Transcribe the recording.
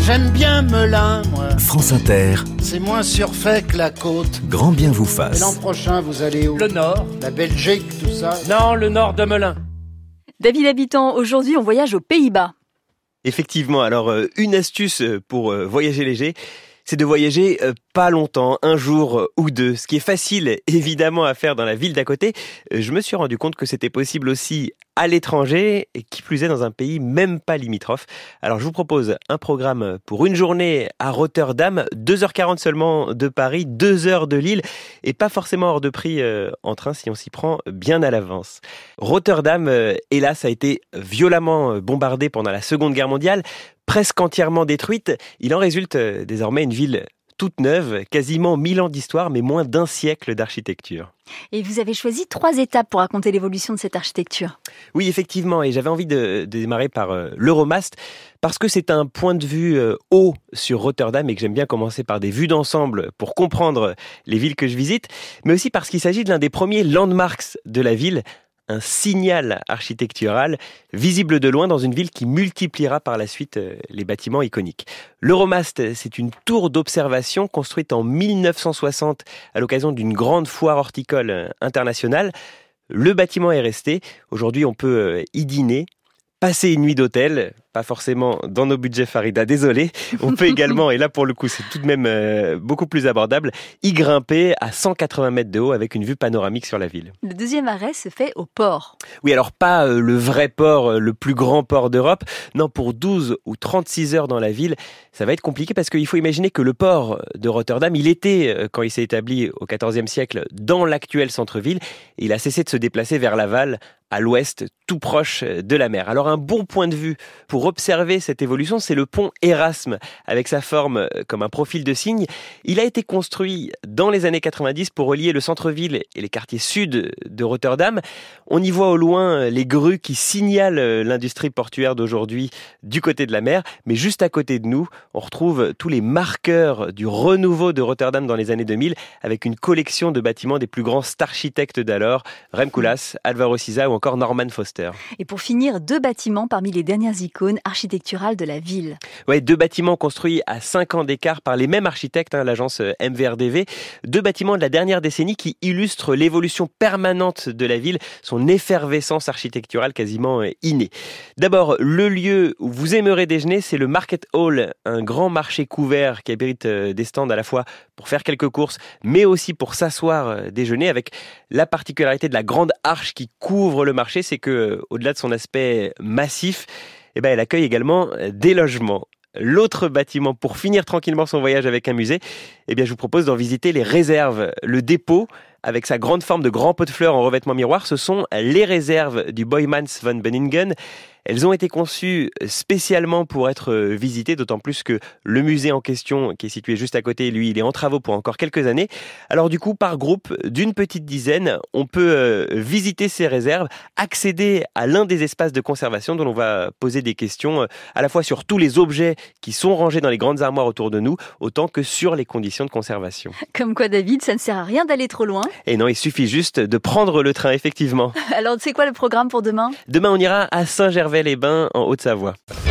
J'aime bien Melun, moi. France Inter, C'est moins surfait que la côte. grand bien vous Et fasse. l'an prochain, vous allez où? Le Nord. La Belgique, tout ça. Non, le Nord de Melun. David Habitant, aujourd'hui on voyage aux Pays-Bas. Effectivement, alors une astuce pour voyager léger, c'est de voyager pas longtemps, un jour ou deux. Ce qui est facile évidemment à faire dans la ville d'à côté, je me suis rendu compte que c'était possible aussi à l'étranger, et qui plus est dans un pays même pas limitrophe. Alors je vous propose un programme pour une journée à Rotterdam, 2h40 seulement de Paris, 2 heures de Lille, et pas forcément hors de prix en train si on s'y prend bien à l'avance. Rotterdam, hélas, a été violemment bombardé pendant la Seconde Guerre mondiale, presque entièrement détruite. Il en résulte désormais une ville toute neuve, quasiment 1000 ans d'histoire, mais moins d'un siècle d'architecture. Et vous avez choisi 3 étapes pour raconter l'évolution de cette architecture. Oui, effectivement, et j'avais envie de démarrer par l'Euromast, parce que c'est un point de vue haut sur Rotterdam et que j'aime bien commencer par des vues d'ensemble pour comprendre les villes que je visite, mais aussi parce qu'il s'agit de l'un des premiers landmarks de la ville, un signal architectural visible de loin dans une ville qui multipliera par la suite les bâtiments iconiques. L'Euromast, c'est une tour d'observation construite en 1960 à l'occasion d'une grande foire horticole internationale. Le bâtiment est resté. Aujourd'hui, on peut y dîner, passer une nuit d'hôtel, pas forcément dans nos budgets Farida, désolé. On peut également, et là pour le coup c'est tout de même beaucoup plus abordable, y grimper à 180 mètres de haut avec une vue panoramique sur la ville. Le deuxième arrêt se fait au port. Oui, alors pas le vrai port, le plus grand port d'Europe. Non, pour 12 ou 36 heures dans la ville, ça va être compliqué parce qu'il faut imaginer que le port de Rotterdam, il était, quand il s'est établi au XIVe siècle, dans l'actuel centre-ville. Et il a cessé de se déplacer vers l'aval, à l'ouest, tout proche de la mer. Alors un bon point de vue pour observer cette évolution, c'est le pont Erasme, avec sa forme comme un profil de cygne. Il a été construit dans les années 90 pour relier le centre-ville et les quartiers sud de Rotterdam. On y voit au loin les grues qui signalent l'industrie portuaire d'aujourd'hui du côté de la mer. Mais juste à côté de nous, on retrouve tous les marqueurs du renouveau de Rotterdam dans les années 2000, avec une collection de bâtiments des plus grands architectes d'alors, Rem Koolhaas, Alvaro Siza ou encore Norman Foster. Et pour finir, 2 bâtiments parmi les dernières icônes architecturales de la ville. Ouais, 2 bâtiments construits à 5 ans d'écart par les mêmes architectes, l'agence MVRDV. 2 bâtiments de la dernière décennie qui illustrent l'évolution permanente de la ville, son effervescence architecturale quasiment innée. D'abord, le lieu où vous aimerez déjeuner, c'est le Market Hall, un grand marché couvert qui abrite des stands à la fois pour faire quelques courses, mais aussi pour s'asseoir déjeuner, avec la particularité de la grande arche qui couvre le marché, c'est que au-delà de son aspect massif, elle accueille également des logements. L'autre bâtiment, pour finir tranquillement son voyage avec un musée, je vous propose d'en visiter les réserves. Le dépôt, avec sa grande forme de grand pot de fleurs en revêtement miroir, ce sont les réserves du Boijmans van Beuningen. Elles ont été conçues spécialement pour être visitées, d'autant plus que le musée en question, qui est situé juste à côté, lui, il est en travaux pour encore quelques années. Alors du coup, par groupe d'une petite dizaine, on peut visiter ces réserves, accéder à l'un des espaces de conservation dont on va poser des questions à la fois sur tous les objets qui sont rangés dans les grandes armoires autour de nous, autant que sur les conditions de conservation. Comme quoi, David, ça ne sert à rien d'aller trop loin. Et non, il suffit juste de prendre le train, effectivement. Alors, c'est quoi le programme pour demain ? Demain, on ira à Saint-Gervais-les-Bains, en Haute-Savoie.